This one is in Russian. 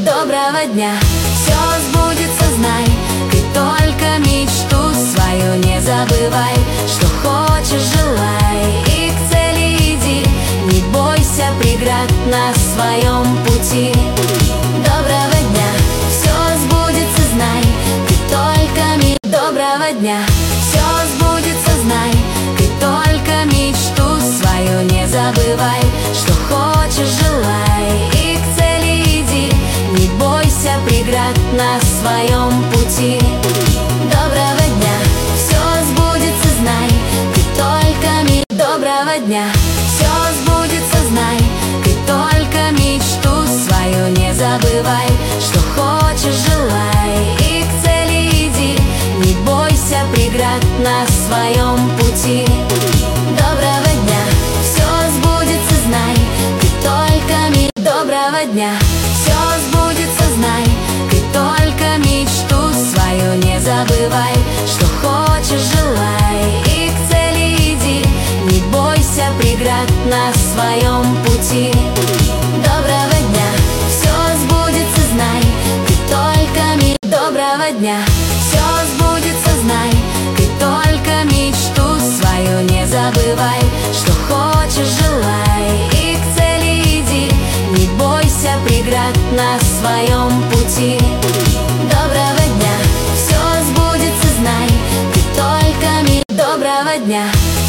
Доброго дня, все сбудется, знай. Ты только мечту свою не забывай. Что хочешь, желай и к цели иди. Не бойся преград на своем пути. Доброго дня, все сбудется, знай. Ты только мечту. Доброго дня, все сбудется, знай. Ты только мечту свою не забывай. Что хочешь, желай и к цели иди. Не бойся преград на своем пути. Доброго дня, все сбудется, знай. Ты только мечту. Доброго дня, все сбудется, знай. Ты только мечту свою не забывай. Что хочешь, желай и к цели иди. Не бойся преград на своем пути. Доброго дня, все сбудется, знай. Ты только мечту. Доброго дня, все сбудется, знай. Ты только мечту свою не забывай. Что хочешь, желай и к цели иди. Не бойся преград на своем пути. Доброго дня, все сбудется, знай. Ты только мечту. Доброго дня, все сбудется, знай. Ты только мечту свою не забывай. Что хочешь, желай и к цели иди. Не бойся преград на своем пути. Доброго дня, все сбудется, знай. Ты только мечту. Доброго дня.